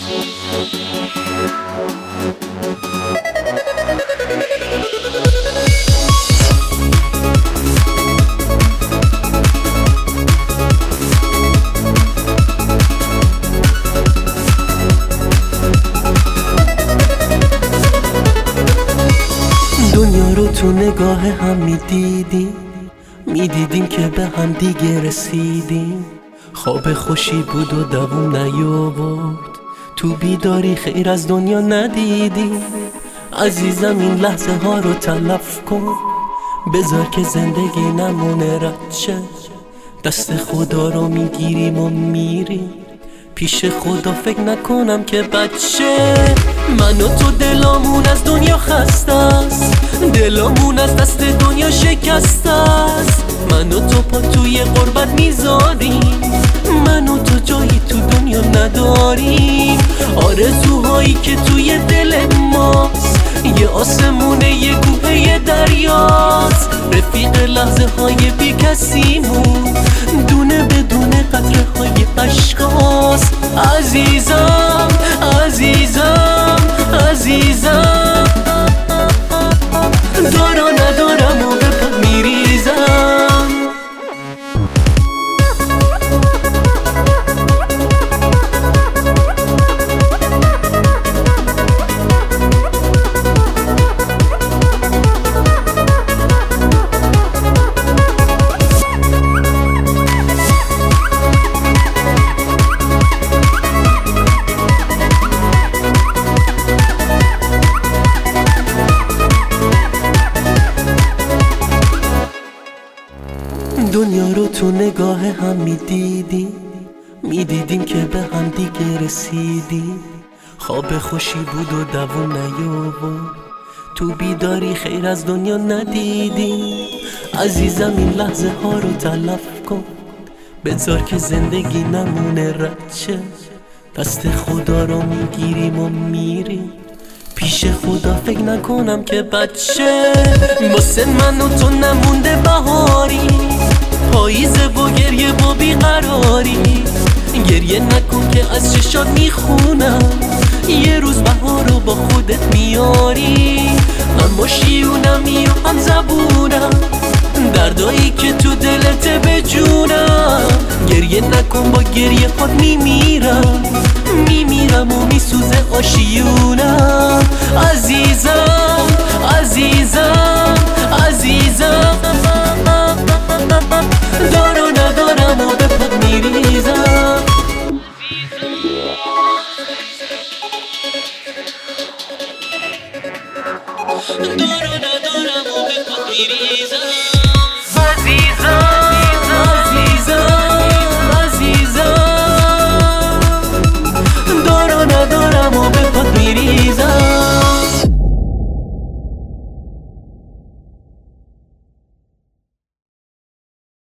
دنیا رو تو نگاه هم میدیدیم که به هم دیگه رسیدیم. خواب خوشی بود و دووم نیاورد، تو بیداری خیر از دنیا ندیدیم. عزیزم این لحظه ها رو تلف کن، بذار که زندگی نمونه رد شه. دست خدا رو میگیریم و میریم پیش خدا، فکر نکنم که بچه. من و تو دلامون از دنیا خسته است، دلامون از دست دنیا شکسته است. من و تو پا توی غربت میذاریم، من و تو جایی تو دنیا نداریم. آرزوهایی که توی دل ماست یه آسمونه، یه کوه، یه دریاست. رفیق لحظه های بی کسیمون، دونه بدونه قطره های عشقاست. عزیزم عزیزم عزیزم، دارا ندارم و به پا میریزم. دنیا رو تو نگاه هم میدیدیم که به هم دیگه رسیدیم. خواب خوشی بود و دووم نیاورد، تو بیداری خیر از دنیا ندیدیم. عزیزم این لحظه ها رو تلف کن، بذار که زندگی نمونه رد شه. دست خدا رو میگیریم و میریم پیش خدا، فکر نکنم که بچه. واسه من و تو نمونده بهاری، پاییزه و گریه و بیقراری. گریه نکن که از چشات میخونم، یه روز بهار رو با خودت میاری. اما شیونمی و هم زبونم، دردایی که تو دلت به جونم. گریه نکن با گریه خود میمیرم و میسوزه آشیونم. عزیزم عزیزم عزیزم، دارو ندارم و به پات میریزم. دارو ندارم و به پات میریزم. عزیزم عزیزم